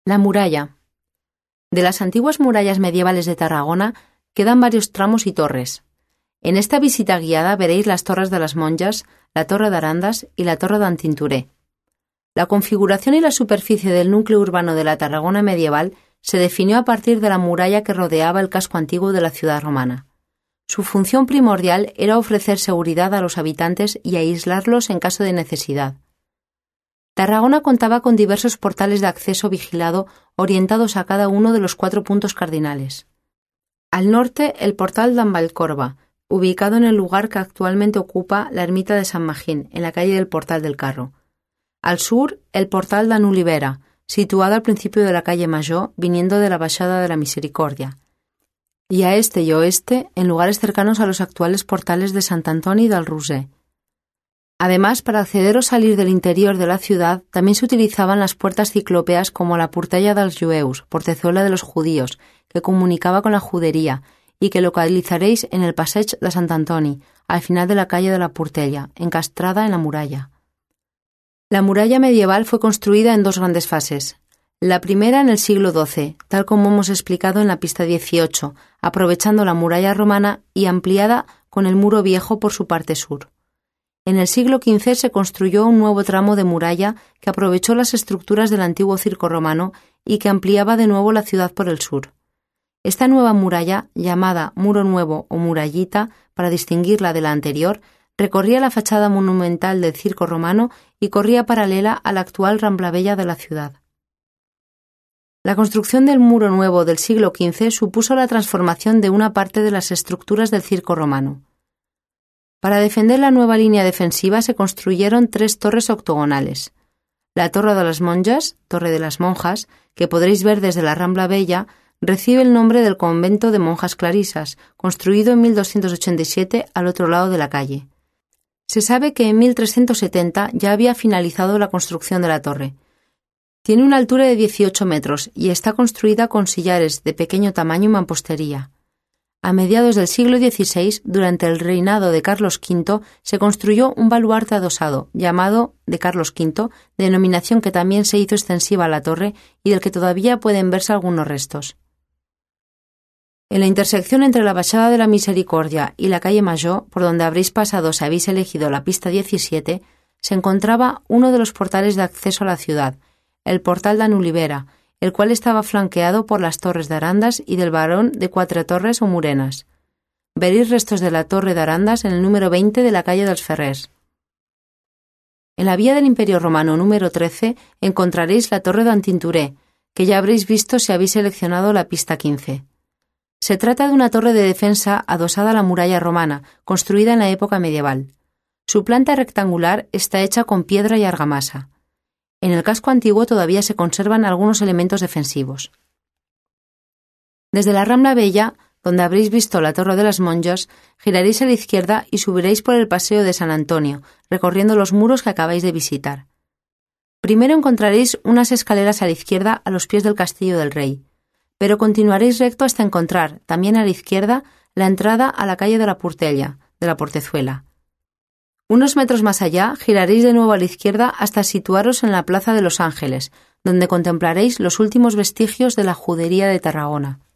La muralla. De las antiguas murallas medievales de Tarragona quedan varios tramos y torres. En esta visita guiada veréis las torres de las Monjas, la torre de Arandas y la torre d'en Tintorer. La configuración y la superficie del núcleo urbano de la Tarragona medieval se definió a partir de la muralla que rodeaba el casco antiguo de la ciudad romana. Su función primordial era ofrecer seguridad a los habitantes y aislarlos en caso de necesidad. Tarragona contaba con diversos portales de acceso vigilado orientados a cada uno de los 4 puntos cardinales. Al norte, el portal d'en Vallcorba, ubicado en el lugar que actualmente ocupa la ermita de San Magín, en la calle del Portal del Carro. Al sur, el portal d'en Olivera, situado al principio de la calle Major, viniendo de la Baixada de la Misericordia. Y a este y oeste, en lugares cercanos a los actuales portales de Sant Antoni del Roser. Además, para acceder o salir del interior de la ciudad, también se utilizaban las puertas ciclópeas como la Portella dels Jueus, portezuela de los judíos, que comunicaba con la judería, y que localizaréis en el Passeig de Sant Antoni, al final de la calle de la Portella, encastrada en la muralla. La muralla medieval fue construida en 2 grandes fases. La primera en el siglo XII, tal como hemos explicado en la pista 18, aprovechando la muralla romana y ampliada con el muro viejo por su parte sur. En el siglo XV se construyó un nuevo tramo de muralla que aprovechó las estructuras del antiguo circo romano y que ampliaba de nuevo la ciudad por el sur. Esta nueva muralla, llamada Muro Nuevo o Murallita para distinguirla de la anterior, recorría la fachada monumental del circo romano y corría paralela a la actual Rambla Bella de la ciudad. La construcción del Muro Nuevo del siglo XV supuso la transformación de una parte de las estructuras del circo romano. Para defender la nueva línea defensiva se construyeron 3 torres octogonales. La Torre de las Monjas, Torre de las Monjas, que podréis ver desde la Rambla Bella, recibe el nombre del convento de monjas clarisas, construido en 1287 al otro lado de la calle. Se sabe que en 1370 ya había finalizado la construcción de la torre. Tiene una altura de 18 metros y está construida con sillares de pequeño tamaño y mampostería. A mediados del siglo XVI, durante el reinado de Carlos V, se construyó un baluarte adosado, llamado de Carlos V, denominación que también se hizo extensiva a la torre y del que todavía pueden verse algunos restos. En la intersección entre la Baixada de la Misericordia y la calle Major, por donde habréis pasado si habéis elegido la pista 17, se encontraba uno de los portales de acceso a la ciudad, el portal d'en Olivera, el cual estaba flanqueado por las torres de Arandas y del Barón de Quatre Torres o Murenas. Veréis restos de la torre de Arandas en el número 20 de la calle dels Ferrers. En la vía del Imperio Romano número 13 encontraréis la torre d'en Tintorer, que ya habréis visto si habéis seleccionado la pista 15. Se trata de una torre de defensa adosada a la muralla romana, construida en la época medieval. Su planta rectangular está hecha con piedra y argamasa. En el casco antiguo todavía se conservan algunos elementos defensivos. Desde la Rambla Bella, donde habréis visto la Torre de las Monjas, giraréis a la izquierda y subiréis por el Paseo de San Antonio, recorriendo los muros que acabáis de visitar. Primero encontraréis unas escaleras a la izquierda a los pies del Castillo del Rey, pero continuaréis recto hasta encontrar, también a la izquierda, la entrada a la calle de la Portella, de la Portezuela. Unos metros más allá, giraréis de nuevo a la izquierda hasta situaros en la Plaza de los Ángeles, donde contemplaréis los últimos vestigios de la judería de Tarragona.